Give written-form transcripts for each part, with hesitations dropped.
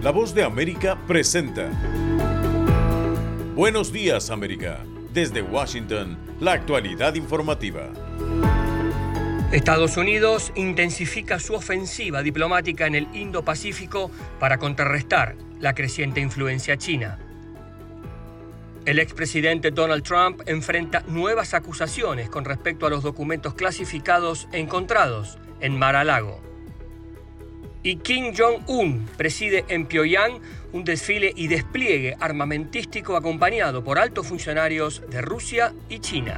La Voz de América presenta Buenos Días, América. Desde Washington, la actualidad informativa. Estados Unidos intensifica su ofensiva diplomática en el Indo-Pacífico para contrarrestar la creciente influencia china. El expresidente Donald Trump enfrenta nuevas acusaciones con respecto a los documentos clasificados encontrados en Mar-a-Lago. Y Kim Jong-un preside en Pyongyang un desfile y despliegue armamentístico acompañado por altos funcionarios de Rusia y China.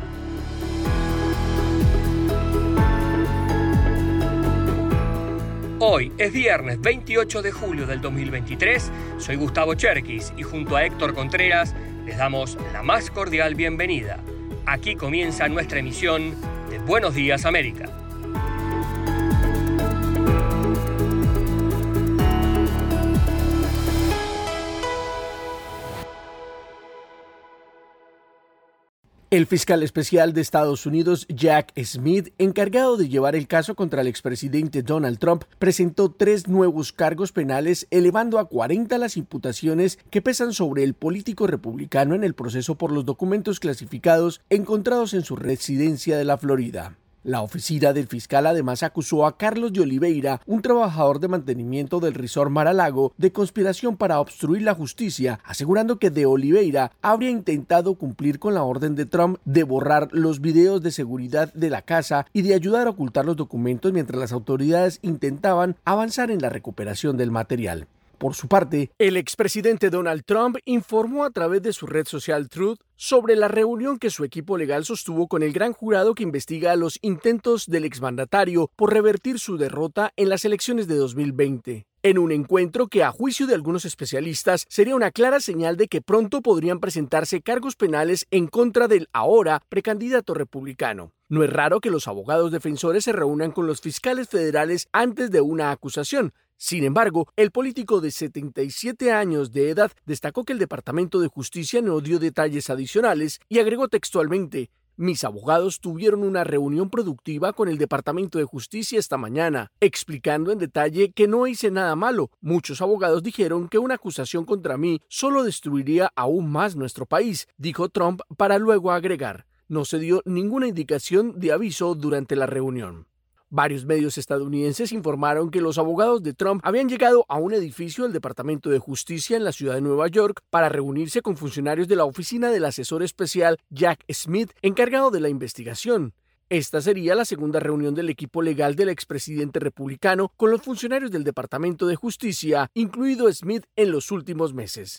Hoy es viernes 28 de julio del 2023, soy Gustavo Cherkis y junto a Héctor Contreras les damos la más cordial bienvenida. Aquí comienza nuestra emisión de Buenos Días América. El fiscal especial de Estados Unidos, Jack Smith, encargado de llevar el caso contra el expresidente Donald Trump, presentó 3 nuevos cargos penales, elevando a 40 las imputaciones que pesan sobre el político republicano en el proceso por los documentos clasificados encontrados en su residencia de la Florida. La oficina del fiscal además acusó a Carlos de Oliveira, un trabajador de mantenimiento del resort Mar-a-Lago, de conspiración para obstruir la justicia, asegurando que de Oliveira habría intentado cumplir con la orden de Trump de borrar los videos de seguridad de la casa y de ayudar a ocultar los documentos mientras las autoridades intentaban avanzar en la recuperación del material. Por su parte, el expresidente Donald Trump informó a través de su red social Truth sobre la reunión que su equipo legal sostuvo con el gran jurado que investiga los intentos del exmandatario por revertir su derrota en las elecciones de 2020. En un encuentro que, a juicio de algunos especialistas, sería una clara señal de que pronto podrían presentarse cargos penales en contra del ahora precandidato republicano. No es raro que los abogados defensores se reúnan con los fiscales federales antes de una acusación. Sin embargo, el político de 77 años de edad destacó que el Departamento de Justicia no dio detalles adicionales y agregó textualmente: "Mis abogados tuvieron una reunión productiva con el Departamento de Justicia esta mañana, explicando en detalle que no hice nada malo. Muchos abogados dijeron que una acusación contra mí solo destruiría aún más nuestro país", dijo Trump para luego agregar: "No se dio ninguna indicación de aviso durante la reunión". Varios medios estadounidenses informaron que los abogados de Trump habían llegado a un edificio del Departamento de Justicia en la ciudad de Nueva York para reunirse con funcionarios de la oficina del asesor especial Jack Smith, encargado de la investigación. Esta sería la segunda reunión del equipo legal del expresidente republicano con los funcionarios del Departamento de Justicia, incluido Smith, en los últimos meses.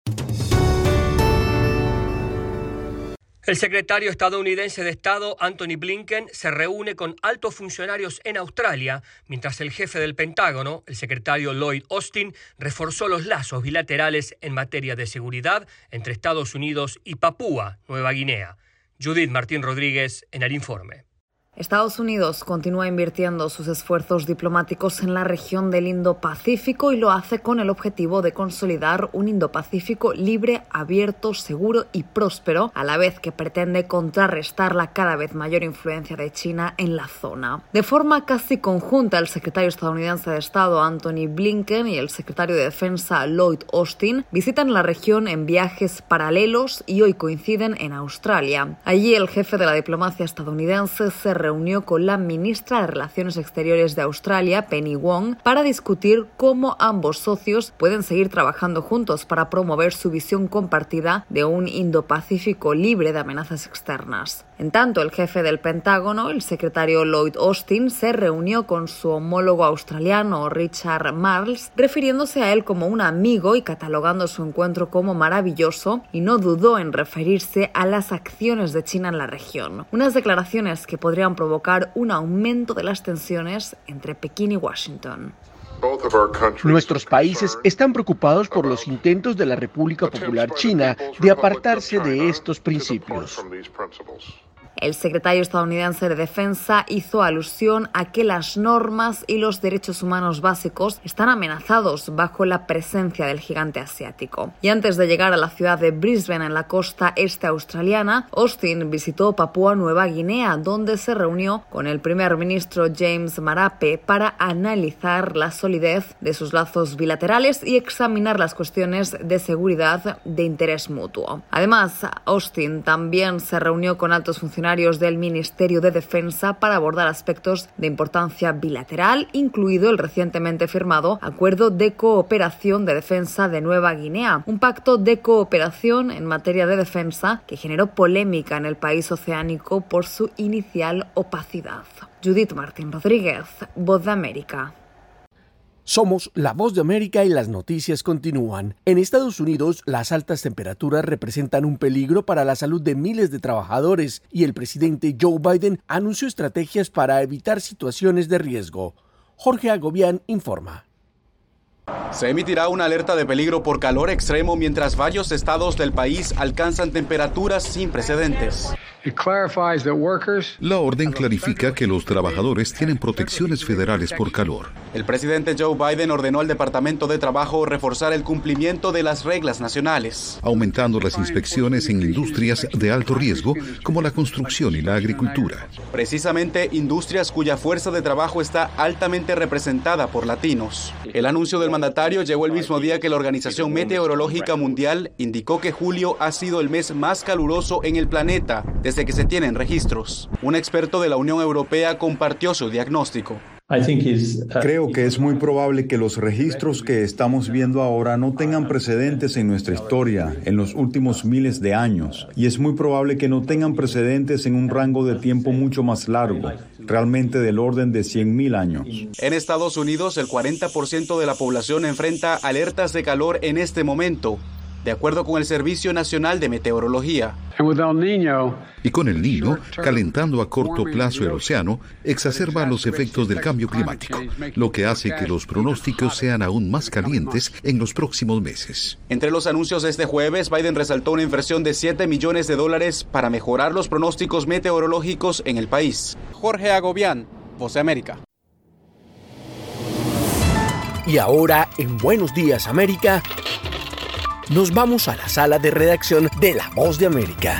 El secretario estadounidense de Estado, Antony Blinken, se reúne con altos funcionarios en Australia, mientras el jefe del Pentágono, el secretario Lloyd Austin, reforzó los lazos bilaterales en materia de seguridad entre Estados Unidos y Papúa Nueva Guinea. Judith Martín Rodríguez en el informe. Estados Unidos continúa invirtiendo sus esfuerzos diplomáticos en la región del Indo-Pacífico y lo hace con el objetivo de consolidar un Indo-Pacífico libre, abierto, seguro y próspero, a la vez que pretende contrarrestar la cada vez mayor influencia de China en la zona. De forma casi conjunta, el secretario estadounidense de Estado Antony Blinken y el secretario de Defensa Lloyd Austin visitan la región en viajes paralelos y hoy coinciden en Australia. Allí el jefe de la diplomacia estadounidense se reunió con la ministra de Relaciones Exteriores de Australia, Penny Wong, para discutir cómo ambos socios pueden seguir trabajando juntos para promover su visión compartida de un Indo-Pacífico libre de amenazas externas. En tanto, el jefe del Pentágono, el secretario Lloyd Austin, se reunió con su homólogo australiano Richard Marles, refiriéndose a él como un amigo y catalogando su encuentro como maravilloso, y no dudó en referirse a las acciones de China en la región. Unas declaraciones que podrían provocar un aumento de las tensiones entre Pekín y Washington. Nuestros países están preocupados por los intentos de la República Popular China de apartarse de estos principios. El secretario estadounidense de Defensa hizo alusión a que las normas y los derechos humanos básicos están amenazados bajo la presencia del gigante asiático. Y antes de llegar a la ciudad de Brisbane, en la costa este australiana, Austin visitó Papúa Nueva Guinea, donde se reunió con el primer ministro James Marape para analizar la solidez de sus lazos bilaterales y examinar las cuestiones de seguridad de interés mutuo. Además, Austin también se reunió con altos funcionarios del Ministerio de Defensa para abordar aspectos de importancia bilateral, incluido el recientemente firmado Acuerdo de Cooperación de Defensa de Nueva Guinea, un pacto de cooperación en materia de defensa que generó polémica en el país oceánico por su inicial opacidad. Judith Martín Rodríguez, Voz de América. Somos la Voz de América y las noticias continúan. En Estados Unidos, las altas temperaturas representan un peligro para la salud de miles de trabajadores y el presidente Joe Biden anunció estrategias para evitar situaciones de riesgo. Jorge Agobián informa. Se emitirá una alerta de peligro por calor extremo mientras varios estados del país alcanzan temperaturas sin precedentes. La orden clarifica que los trabajadores tienen protecciones federales por calor. El presidente Joe Biden ordenó al Departamento de Trabajo reforzar el cumplimiento de las reglas nacionales, aumentando las inspecciones en industrias de alto riesgo como la construcción y la agricultura. Precisamente industrias cuya fuerza de trabajo está altamente representada por latinos. El anuncio del mandatario llegó el mismo día que la Organización Meteorológica Mundial indicó que julio ha sido el mes más caluroso en el planeta desde que se tienen registros. Un experto de la Unión Europea compartió su diagnóstico. Creo que es muy probable que los registros que estamos viendo ahora no tengan precedentes en nuestra historia en los últimos miles de años, y es muy probable que no tengan precedentes en un rango de tiempo mucho más largo, realmente del orden de 100.000 años. En Estados Unidos, el 40% de la población enfrenta alertas de calor en este momento, de acuerdo con el Servicio Nacional de Meteorología. Y con el Niño, calentando a corto plazo el océano, exacerba los efectos del cambio climático, lo que hace que los pronósticos sean aún más calientes en los próximos meses. Entre los anuncios de este jueves, Biden resaltó una inversión de $7 millones para mejorar los pronósticos meteorológicos en el país. Jorge Agobián, Voz de América. Y ahora, en Buenos Días América, nos vamos a la sala de redacción de La Voz de América.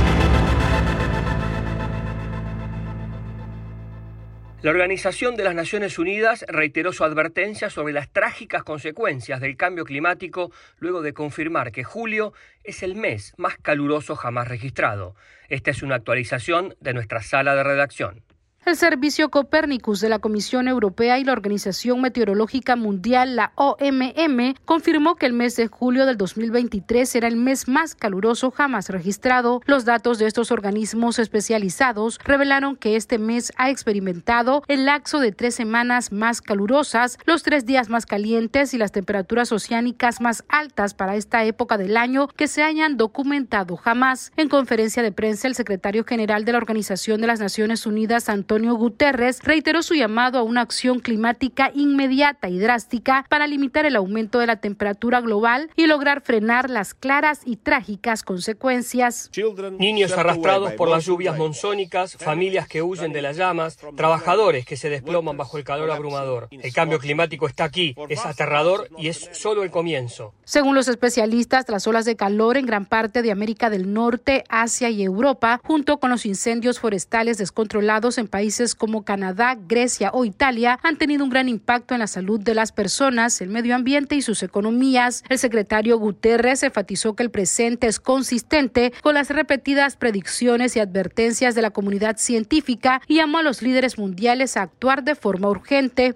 La Organización de las Naciones Unidas reiteró su advertencia sobre las trágicas consecuencias del cambio climático luego de confirmar que julio es el mes más caluroso jamás registrado. Esta es una actualización de nuestra sala de redacción. El Servicio Copernicus de la Comisión Europea y la Organización Meteorológica Mundial, la OMM, confirmó que el mes de julio del 2023 será el mes más caluroso jamás registrado. Los datos de estos organismos especializados revelaron que este mes ha experimentado el lapso de 3 semanas más calurosas, los 3 días más calientes y las temperaturas oceánicas más altas para esta época del año que se hayan documentado jamás. En conferencia de prensa, el secretario general de la Organización de las Naciones Unidas, Antonio Guterres, reiteró su llamado a una acción climática inmediata y drástica para limitar el aumento de la temperatura global y lograr frenar las claras y trágicas consecuencias. Niños arrastrados por las lluvias monzónicas, familias que huyen de las llamas, trabajadores que se desploman bajo el calor abrumador. El cambio climático está aquí, es aterrador y es solo el comienzo. Según los especialistas, las olas de calor en gran parte de América del Norte, Asia y Europa, junto con los incendios forestales descontrolados en países como Canadá, Grecia o Italia, han tenido un gran impacto en la salud de las personas, el medio ambiente y sus economías. El secretario Guterres enfatizó que el presente es consistente con las repetidas predicciones y advertencias de la comunidad científica y llamó a los líderes mundiales a actuar de forma urgente.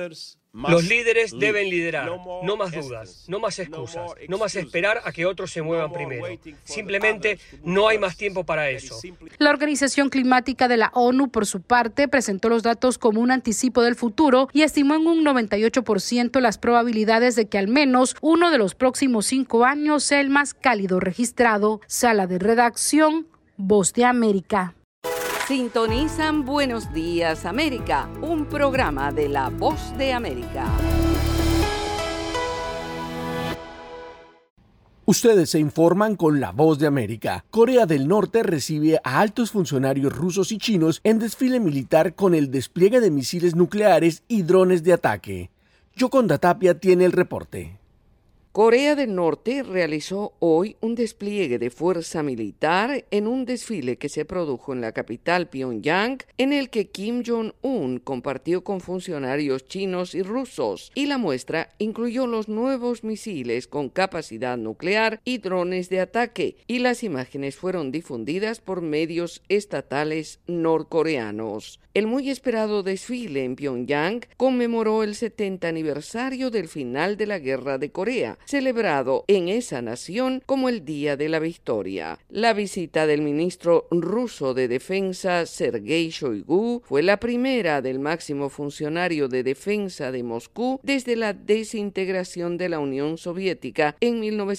Los líderes deben liderar, no más dudas, no más excusas, no más esperar a que otros se muevan primero. Simplemente no hay más tiempo para eso. La Organización Climática de la ONU, por su parte, presentó los datos como un anticipo del futuro y estimó en un 98% las probabilidades de que al menos uno de los próximos 5 años sea el más cálido registrado. Sala de redacción, Voz de América. Sintonizan Buenos Días América, un programa de La Voz de América. Ustedes se informan con La Voz de América. Corea del Norte recibe a altos funcionarios rusos y chinos en desfile militar con el despliegue de misiles nucleares y drones de ataque. Yoconda Tapia tiene el reporte. Corea del Norte realizó hoy un despliegue de fuerza militar en un desfile que se produjo en la capital Pyongyang, en el que Kim Jong-un compartió con funcionarios chinos y rusos, y la muestra incluyó los nuevos misiles con capacidad nuclear y drones de ataque, y las imágenes fueron difundidas por medios estatales norcoreanos. El muy esperado desfile en Pyongyang conmemoró el 70 aniversario del final de la Guerra de Corea, celebrado en esa nación como el Día de la Victoria. La visita del ministro ruso de Defensa, Sergei Shoigu, fue la primera del máximo funcionario de defensa de Moscú desde la desintegración de la Unión Soviética en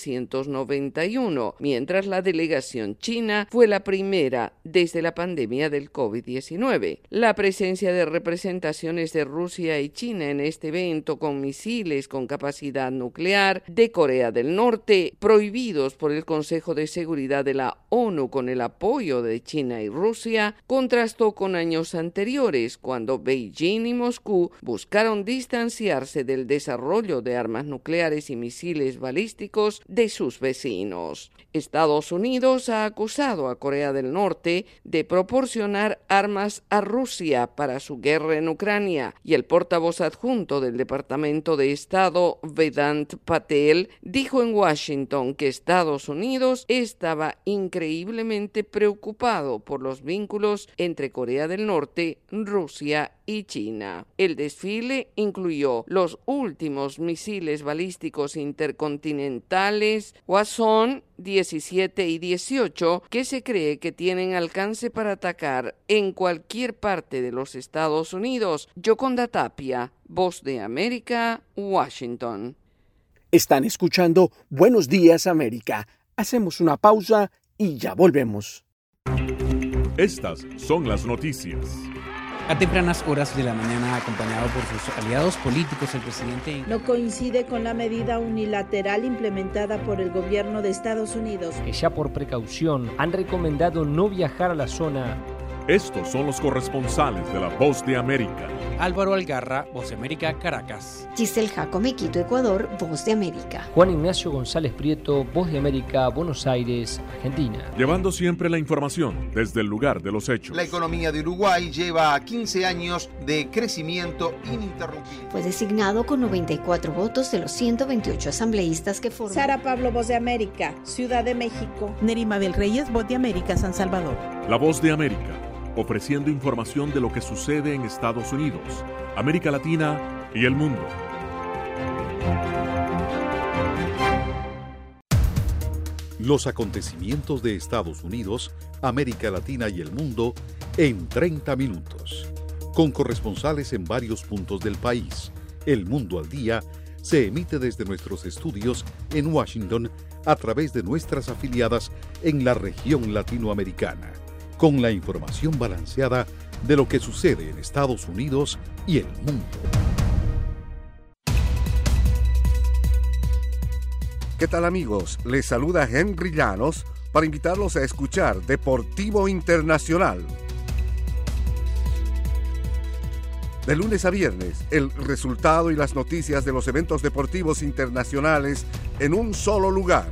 1991, mientras la delegación china fue la primera desde la pandemia del COVID-19. La presencia de representaciones de Rusia y China en este evento con misiles con capacidad nuclear de Corea del Norte, prohibidos por el Consejo de Seguridad de la ONU con el apoyo de China y Rusia, contrastó con años anteriores, cuando Beijing y Moscú buscaron distanciarse del desarrollo de armas nucleares y misiles balísticos de sus vecinos. Estados Unidos ha acusado a Corea del Norte de proporcionar armas a Rusia para su guerra en Ucrania, y el portavoz adjunto del Departamento de Estado, Vedant Patel, dijo en Washington que Estados Unidos estaba increíblemente preocupado por los vínculos entre Corea del Norte, Rusia y China. El desfile incluyó los últimos misiles balísticos intercontinentales Hwasong 17 y 18, que se cree que tienen alcance para atacar en cualquier parte de los Estados Unidos. Yoconda Tapia, Voz de América, Washington. Están escuchando Buenos Días América. Hacemos una pausa y ya volvemos. Estas son las noticias. A tempranas horas de la mañana, acompañado por sus aliados políticos, el presidente no coincide con la medida unilateral implementada por el gobierno de Estados Unidos, que ya por precaución han recomendado no viajar a la zona. Estos son los corresponsales de La Voz de América. Álvaro Algarra, Voz de América, Caracas. Giselle Jacome, Quito, Ecuador, Voz de América. Juan Ignacio González Prieto, Voz de América, Buenos Aires, Argentina. Llevando siempre la información desde el lugar de los hechos. La economía de Uruguay lleva 15 años de crecimiento ininterrumpido. Fue designado con 94 votos de los 128 asambleístas que forman. Sara Pablo, Voz de América, Ciudad de México. Nerima Bel Reyes, Voz de América, San Salvador. La Voz de América, ofreciendo información de lo que sucede en Estados Unidos, América Latina y el mundo. Los acontecimientos de Estados Unidos, América Latina y el mundo en 30 minutos. Con corresponsales en varios puntos del país. El Mundo al Día se emite desde nuestros estudios en Washington a través de nuestras afiliadas en la región latinoamericana, con la información balanceada de lo que sucede en Estados Unidos y el mundo. ¿Qué tal, amigos? Les saluda Henry Llanos para invitarlos a escuchar Deportivo Internacional. De lunes a viernes, el resultado y las noticias de los eventos deportivos internacionales en un solo lugar.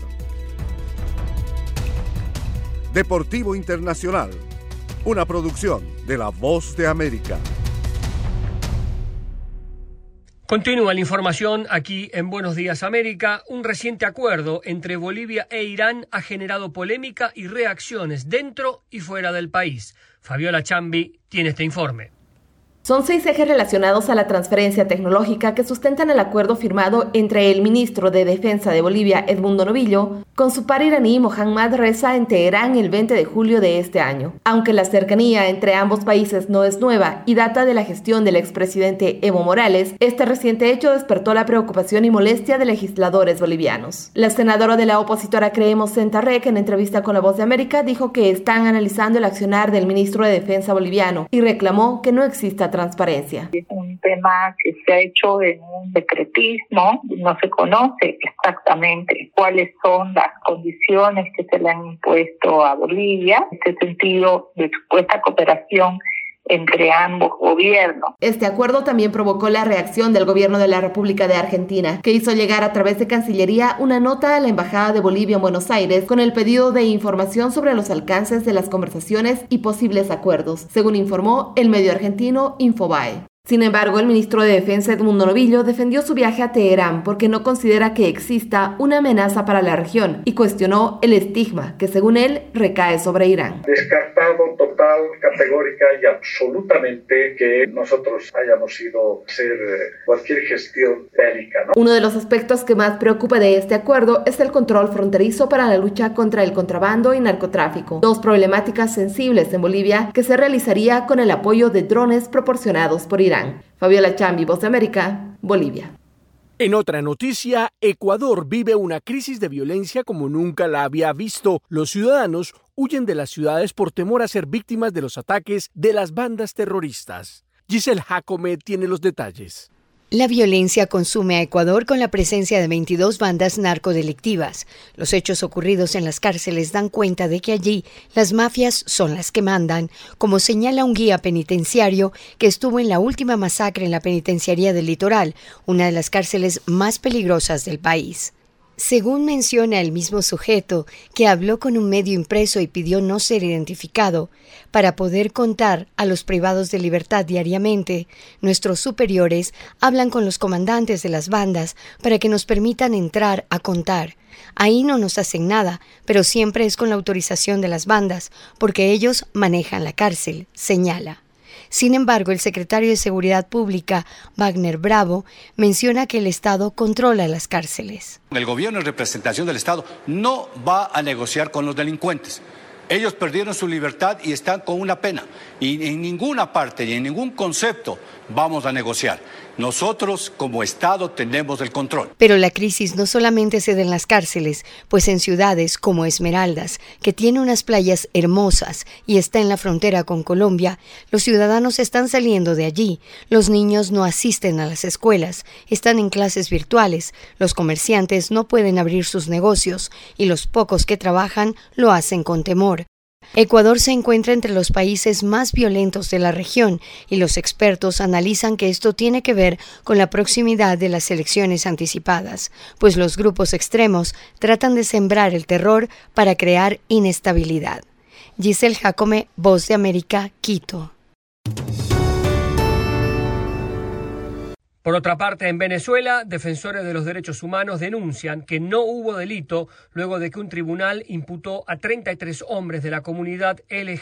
Deportivo Internacional, una producción de La Voz de América. Continúa la información aquí en Buenos Días América. Un reciente acuerdo entre Bolivia e Irán ha generado polémica y reacciones dentro y fuera del país. Fabiola Chambi tiene este informe. Son 6 ejes relacionados a la transferencia tecnológica que sustentan el acuerdo firmado entre el ministro de Defensa de Bolivia, Edmundo Novillo, con su par iraní Mohammad Reza en Teherán el 20 de julio de este año. Aunque la cercanía entre ambos países no es nueva y data de la gestión del expresidente Evo Morales, este reciente hecho despertó la preocupación y molestia de legisladores bolivianos. La senadora de la opositora Creemos Sentarrec, en entrevista con La Voz de América, dijo que están analizando el accionar del ministro de Defensa boliviano y reclamó que no exista transparencia. Es un tema que se ha hecho en un secretismo, no se conoce exactamente cuáles son las condiciones que se le han impuesto a Bolivia, en este sentido de supuesta cooperación entre ambos gobiernos. Este acuerdo también provocó la reacción del gobierno de la República de Argentina, que hizo llegar a través de Cancillería una nota a la Embajada de Bolivia en Buenos Aires con el pedido de información sobre los alcances de las conversaciones y posibles acuerdos, según informó el medio argentino Infobae. Sin embargo, el ministro de Defensa Edmundo Novillo defendió su viaje a Teherán porque no considera que exista una amenaza para la región y cuestionó el estigma que, según él, recae sobre Irán. Descartado total, categórica y absolutamente que nosotros hayamos ido a hacer cualquier gestión bélica, ¿no? Uno de los aspectos que más preocupa de este acuerdo es el control fronterizo para la lucha contra el contrabando y narcotráfico, dos problemáticas sensibles en Bolivia que se realizaría con el apoyo de drones proporcionados por Irán. Fabiola Chambi, Voz de América, Bolivia. En otra noticia, Ecuador vive una crisis de violencia como nunca la había visto. Los ciudadanos huyen de las ciudades por temor a ser víctimas de los ataques de las bandas terroristas. Giselle Jacome tiene los detalles. La violencia consume a Ecuador con la presencia de 22 bandas narcodelictivas. Los hechos ocurridos en las cárceles dan cuenta de que allí las mafias son las que mandan, como señala un guía penitenciario que estuvo en la última masacre en la penitenciaría del Litoral, una de las cárceles más peligrosas del país. Según menciona el mismo sujeto, que habló con un medio impreso y pidió no ser identificado, para poder contar a los privados de libertad diariamente, nuestros superiores hablan con los comandantes de las bandas para que nos permitan entrar a contar. Ahí no nos hacen nada, pero siempre es con la autorización de las bandas, porque ellos manejan la cárcel, señala. Sin embargo, el secretario de Seguridad Pública, Wagner Bravo, menciona que el Estado controla las cárceles. El gobierno en representación del Estado no va a negociar con los delincuentes. Ellos perdieron su libertad y están con una pena. Y en ninguna parte y en ningún concepto vamos a negociar. Nosotros, como Estado, tenemos el control. Pero la crisis no solamente se da en las cárceles, pues en ciudades como Esmeraldas, que tiene unas playas hermosas y está en la frontera con Colombia, los ciudadanos están saliendo de allí. Los niños no asisten a las escuelas, están en clases virtuales, los comerciantes no pueden abrir sus negocios y los pocos que trabajan lo hacen con temor. Ecuador se encuentra entre los países más violentos de la región y los expertos analizan que esto tiene que ver con la proximidad de las elecciones anticipadas, pues los grupos extremos tratan de sembrar el terror para crear inestabilidad. Giselle Jacome, Voz de América, Quito. Por otra parte, en Venezuela, defensores de los derechos humanos denuncian que no hubo delito luego de que un tribunal imputó a 33 hombres de la comunidad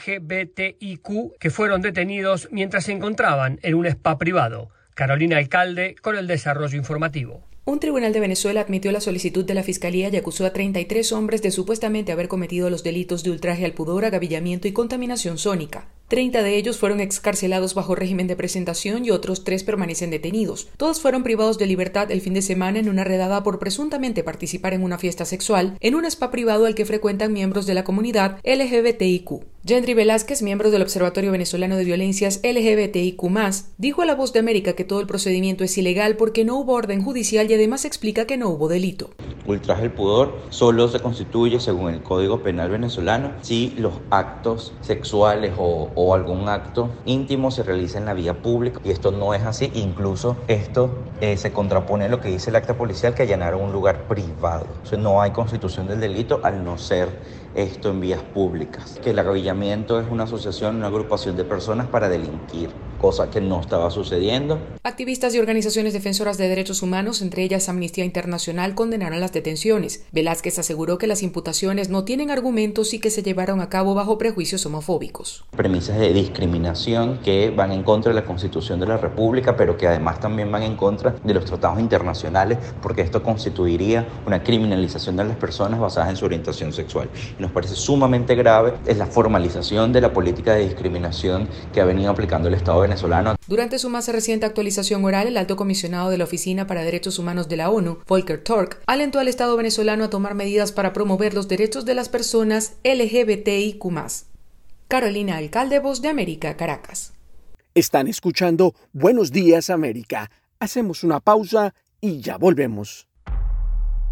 LGBTIQ que fueron detenidos mientras se encontraban en un spa privado. Carolina Alcalde con el desarrollo informativo. Un tribunal de Venezuela admitió la solicitud de la Fiscalía y acusó a 33 hombres de supuestamente haber cometido los delitos de ultraje al pudor, agavillamiento y contaminación sónica. 30 de ellos fueron excarcelados bajo régimen de presentación y otros 3 permanecen detenidos. Todos fueron privados de libertad el fin de semana en una redada por presuntamente participar en una fiesta sexual en un spa privado al que frecuentan miembros de la comunidad LGBTIQ. Gendry Velázquez, miembro del Observatorio Venezolano de Violencias LGBTIQ+, dijo a La Voz de América que todo el procedimiento es ilegal porque no hubo orden judicial y además explica que no hubo delito. Ultraje al pudor solo se constituye, según el Código Penal venezolano, si los actos sexuales o algún acto íntimo se realiza en la vía pública, y esto no es así. Incluso esto se contrapone a lo que dice el acta policial, que allanaron un lugar privado. O sea, no hay constitución del delito al no ser esto en vías públicas. Que el agavillamiento es una asociación, una agrupación de personas para delinquir, cosa que no estaba sucediendo. Activistas y organizaciones defensoras de derechos humanos, entre ellas Amnistía Internacional, condenaron las detenciones. Velázquez aseguró que las imputaciones no tienen argumentos y que se llevaron a cabo bajo prejuicios homofóbicos. Premisas de discriminación que van en contra de la Constitución de la República, pero que además también van en contra de los tratados internacionales, porque esto constituiría una criminalización de las personas basadas en su orientación sexual. Nos parece sumamente grave es la formalización de la política de discriminación que ha venido aplicando el Estado venezolano. Durante su más reciente actualización oral, el alto comisionado de la Oficina para Derechos Humanos de la ONU, Volker Turk, alentó al Estado venezolano a tomar medidas para promover los derechos de las personas LGBTIQ+. Carolina Alcalde, Voz de América, Caracas. Están escuchando Buenos Días América. Hacemos una pausa y ya volvemos.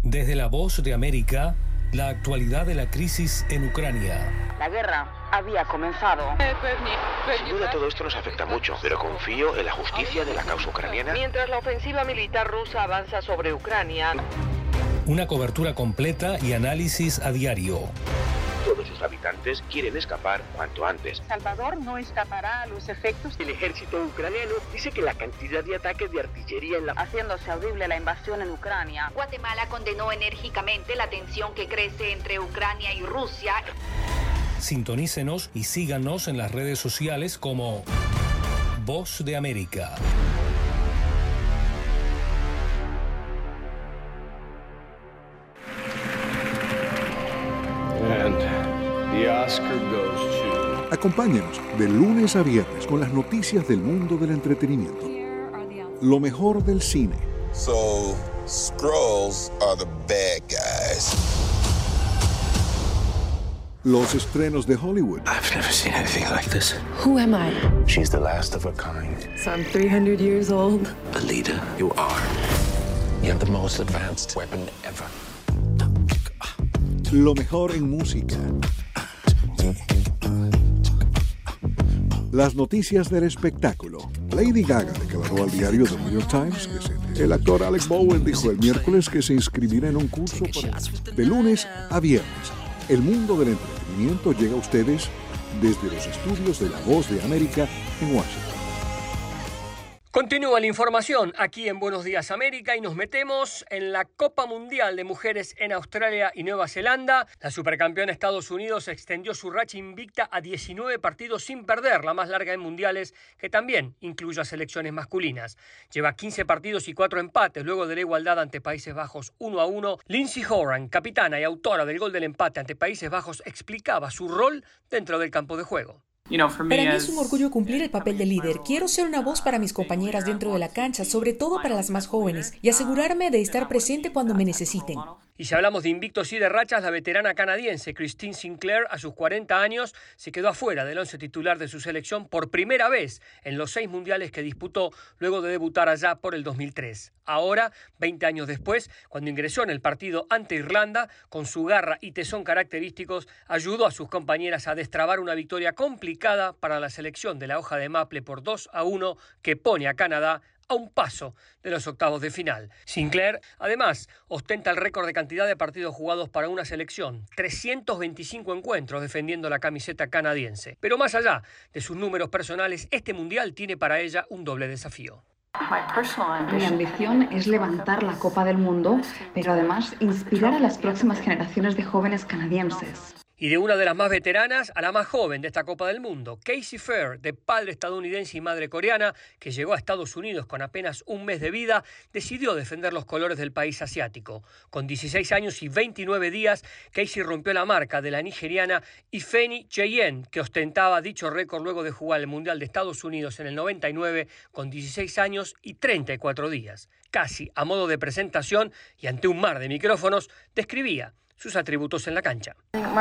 Desde La Voz de América, la actualidad de la crisis en Ucrania. La guerra había comenzado. Sin duda todo esto nos afecta mucho, pero confío en la justicia de la causa ucraniana. Mientras la ofensiva militar rusa avanza sobre Ucrania. Una cobertura completa y análisis a diario. Todos sus habitantes quieren escapar cuanto antes. Salvador no escapará a los efectos. El ejército ucraniano dice que la cantidad de ataques de artillería en la... haciéndose audible la invasión en Ucrania. Guatemala condenó enérgicamente la tensión que crece entre Ucrania y Rusia. Sintonícenos y síganos en las redes sociales como Voz de América. And the Oscar goes to... Acompáñenos de lunes a viernes con las noticias del mundo del entretenimiento. Lo mejor del cine. So, Skrulls are the bad guys. Los estrenos de Hollywood. I've never seen anything like this. Who am I? She's the last of her kind. So I'm 300 years old. The leader you are. You have the most advanced weapon ever. Lo mejor en música. Las noticias del espectáculo. Lady Gaga declaró al diario The New York Times que el actor Alec Bowen dijo el miércoles que se inscribirá en un curso de lunes a viernes. El mundo del entretenimiento llega a ustedes desde los estudios de La Voz de América en Washington. Continúa la información aquí en Buenos Días América y nos metemos en la Copa Mundial de Mujeres en Australia y Nueva Zelanda. La supercampeona Estados Unidos extendió su racha invicta a 19 partidos sin perder, la más larga en mundiales, que también incluye a selecciones masculinas. Lleva 15 partidos y 4 empates luego de la igualdad ante Países Bajos 1-1. Lindsey Horan, capitana y autora del gol del empate ante Países Bajos, explicaba su rol dentro del campo de juego. Para mí es un orgullo cumplir el papel de líder. Quiero ser una voz para mis compañeras dentro de la cancha, sobre todo para las más jóvenes, y asegurarme de estar presente cuando me necesiten. Y si hablamos de invictos y de rachas, la veterana canadiense Christine Sinclair, a sus 40 años, se quedó afuera del once titular de su selección por primera vez en los 6 mundiales que disputó luego de debutar allá por el 2003. Ahora, 20 años después, cuando ingresó en el partido ante Irlanda, con su garra y tesón característicos, ayudó a sus compañeras a destrabar una victoria complicada para la selección de la hoja de Maple por 2-1 que pone a Canadá a un paso de los octavos de final. Sinclair, además, ostenta el récord de cantidad de partidos jugados para una selección, 325 encuentros defendiendo la camiseta canadiense. Pero más allá de sus números personales, este mundial tiene para ella un doble desafío. Mi ambición es levantar la Copa del Mundo, pero además inspirar a las próximas generaciones de jóvenes canadienses. Y de una de las más veteranas a la más joven de esta Copa del Mundo, Casey Fair, de padre estadounidense y madre coreana, que llegó a Estados Unidos con apenas un mes de vida, decidió defender los colores del país asiático. Con 16 años y 29 días, Casey rompió la marca de la nigeriana Ifeanyi Cheyenne, que ostentaba dicho récord luego de jugar el Mundial de Estados Unidos en el 99 con 16 años y 34 días. Casi a modo de presentación y ante un mar de micrófonos, describía sus atributos en la cancha.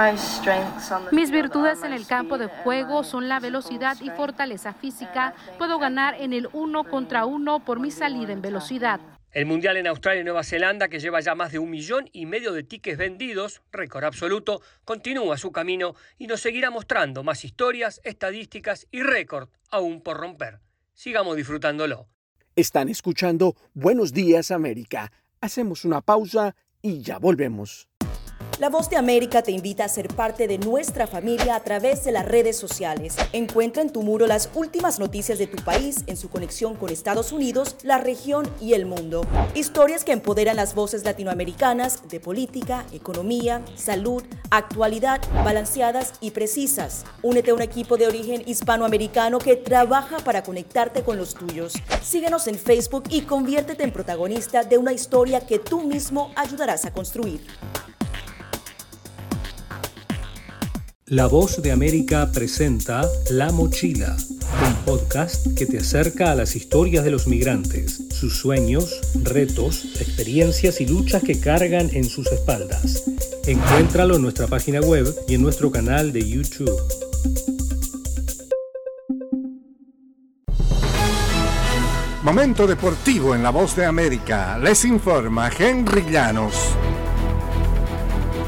Mis virtudes en el campo de juego son la velocidad y fortaleza física. Puedo ganar en el 1 contra 1 por mi salida en velocidad. El Mundial en Australia y Nueva Zelanda, que lleva ya más de 1,5 millones de tickets vendidos, récord absoluto, continúa su camino y nos seguirá mostrando más historias, estadísticas y récord aún por romper. Sigamos disfrutándolo. Están escuchando Buenos Días América. Hacemos una pausa y ya volvemos. La Voz de América te invita a ser parte de nuestra familia a través de las redes sociales. Encuentra en tu muro las últimas noticias de tu país en su conexión con Estados Unidos, la región y el mundo. Historias que empoderan las voces latinoamericanas de política, economía, salud, actualidad, balanceadas y precisas. Únete a un equipo de origen hispanoamericano que trabaja para conectarte con los tuyos. Síguenos en Facebook y conviértete en protagonista de una historia que tú mismo ayudarás a construir. La Voz de América presenta La Mochila, un podcast que te acerca a las historias de los migrantes, sus sueños, retos, experiencias y luchas que cargan en sus espaldas. Encuéntralo en nuestra página web y en nuestro canal de YouTube. Momento deportivo en La Voz de América. Les informa Henry Llanos.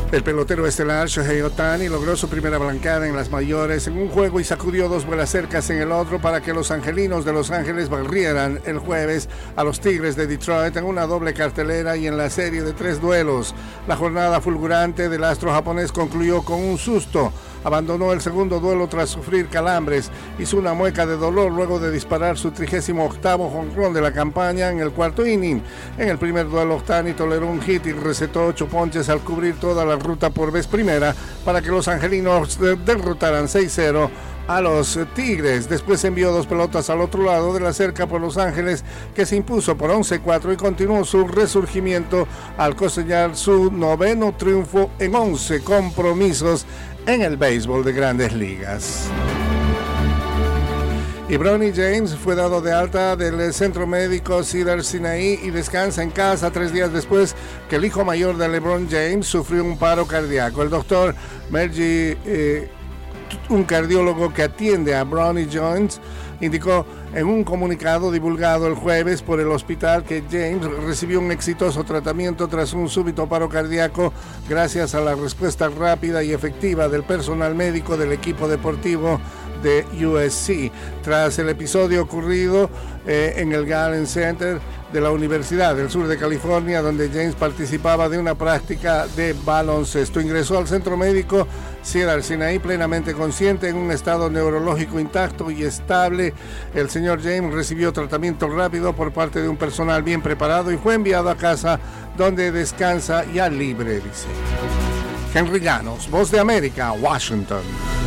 El pelotero estelar Shohei Ohtani logró su primera blancada en las mayores en un juego y sacudió 2 vuelas cercas en el otro para que los angelinos de Los Ángeles barrieran el jueves a los Tigres de Detroit en una doble cartelera y en la serie de 3 duelos. La jornada fulgurante del astro japonés concluyó con un susto. Abandonó el segundo duelo tras sufrir calambres. Hizo una mueca de dolor luego de disparar su 38º jonrón de la campaña en el cuarto inning. En el primer duelo, Ohtani toleró un hit y recetó 8 ponches al cubrir toda la ruta por vez primera para que los angelinos derrotaran 6-0 a los Tigres. Después envió 2 pelotas al otro lado de la cerca por Los Ángeles, que se impuso por 11-4 y continuó su resurgimiento al cosechar su 9º triunfo en 11 compromisos en el béisbol de Grandes Ligas. Y Bronny James fue dado de alta del centro médico Cedars-Sinai y descansa en casa 3 días después que el hijo mayor de LeBron James sufrió un paro cardíaco. El doctor Mergy, un cardiólogo que atiende a Bronny James, indicó en un comunicado divulgado el jueves por el hospital que James recibió un exitoso tratamiento tras un súbito paro cardíaco gracias a la respuesta rápida y efectiva del personal médico del equipo deportivo de USC. Tras el episodio ocurrido en el Garden Center de la Universidad del Sur de California, donde James participaba de una práctica de baloncesto, ingresó al centro médico Cedars-Sinai plenamente consciente, en un estado neurológico intacto y estable. El señor James recibió tratamiento rápido por parte de un personal bien preparado y fue enviado a casa, donde descansa ya libre, dice. Henry Llanos, Voz de América, Washington.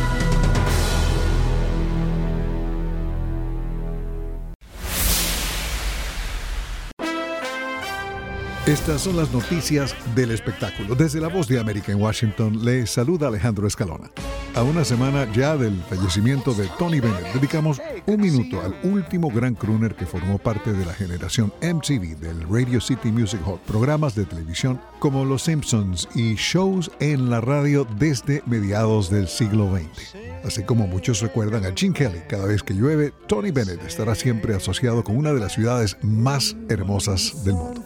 Estas son las noticias del espectáculo. Desde la Voz de América en Washington, le saluda Alejandro Escalona. A una semana ya del fallecimiento de Tony Bennett, dedicamos un minuto al último gran crooner que formó parte de la generación MTV del Radio City Music Hall. Programas de televisión como Los Simpsons y shows en la radio desde mediados del siglo XX. Así como muchos recuerdan a Gene Kelly, cada vez que llueve, Tony Bennett estará siempre asociado con una de las ciudades más hermosas del mundo.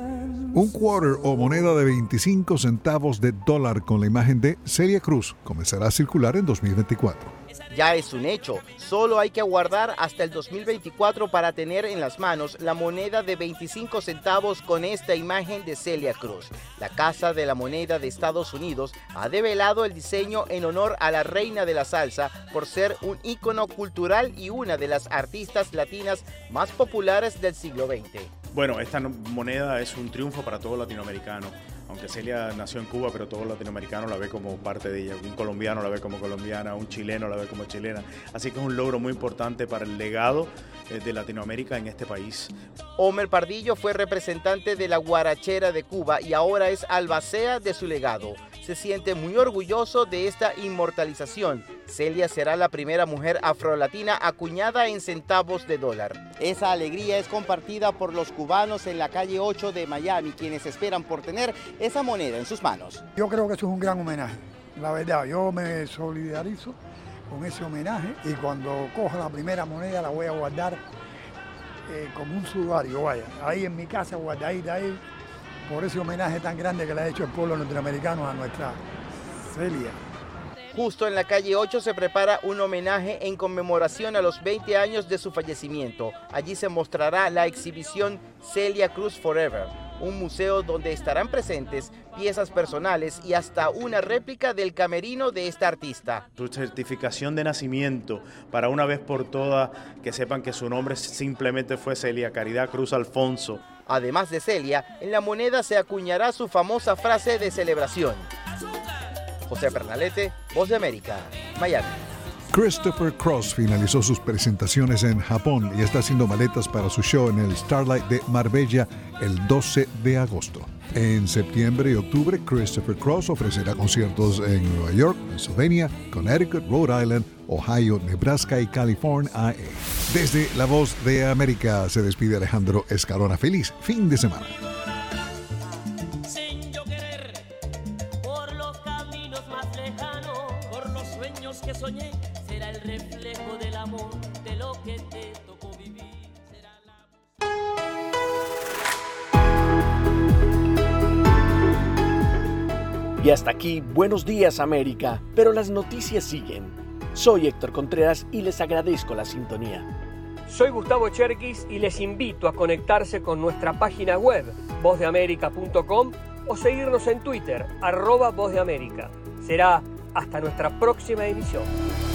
Un quarter o moneda de 25 centavos de dólar con la imagen de Celia Cruz comenzará a circular en 2024. Ya es un hecho, solo hay que aguardar hasta el 2024 para tener en las manos la moneda de 25 centavos con esta imagen de Celia Cruz. La Casa de la Moneda de Estados Unidos ha develado el diseño en honor a la reina de la salsa por ser un ícono cultural y una de las artistas latinas más populares del siglo XX. Bueno, esta moneda es un triunfo para todo latinoamericano. Aunque Celia nació en Cuba, pero todo latinoamericano la ve como parte de ella. Un colombiano la ve como colombiana, un chileno la ve como chilena. Así que es un logro muy importante para el legado de Latinoamérica en este país. Homer Pardillo fue representante de la guarachera de Cuba y ahora es albacea de su legado. Se siente muy orgulloso de esta inmortalización. Celia será la primera mujer afrolatina acuñada en centavos de dólar. Esa alegría es compartida por los cubanos en la calle 8 de Miami, quienes esperan por tener esa moneda en sus manos. Yo creo que eso es un gran homenaje, la verdad. Yo me solidarizo con ese homenaje y cuando coja la primera moneda la voy a guardar como un sudario, vaya, ahí en mi casa guardadita ahí, por ese homenaje tan grande que le ha hecho el pueblo norteamericano a nuestra Celia. Justo en la calle 8 se prepara un homenaje en conmemoración a los 20 años de su fallecimiento. Allí se mostrará la exhibición Celia Cruz Forever, un museo donde estarán presentes piezas personales y hasta una réplica del camerino de esta artista. Su certificación de nacimiento, para una vez por todas que sepan que su nombre simplemente fue Celia Caridad Cruz Alfonso. Además de Celia, en la moneda se acuñará su famosa frase de celebración. José Pernalete, Voz de América, Miami. Christopher Cross finalizó sus presentaciones en Japón y está haciendo maletas para su show en el Starlight de Marbella el 12 de agosto. En septiembre y octubre, Christopher Cross ofrecerá conciertos en Nueva York, Pennsylvania, Connecticut, Rhode Island, Ohio, Nebraska y California. Desde La Voz de América se despide Alejandro Escalona. Feliz fin de semana. Que soñé será el reflejo del amor de lo que te tocó vivir. Y hasta aquí, Buenos Días América, pero las noticias siguen. Soy Héctor Contreras y les agradezco la sintonía. Soy Gustavo Cherkis y les invito a conectarse con nuestra página web, vozdeamerica.com, o seguirnos en Twitter, @vozdeamerica. Será hasta nuestra próxima emisión.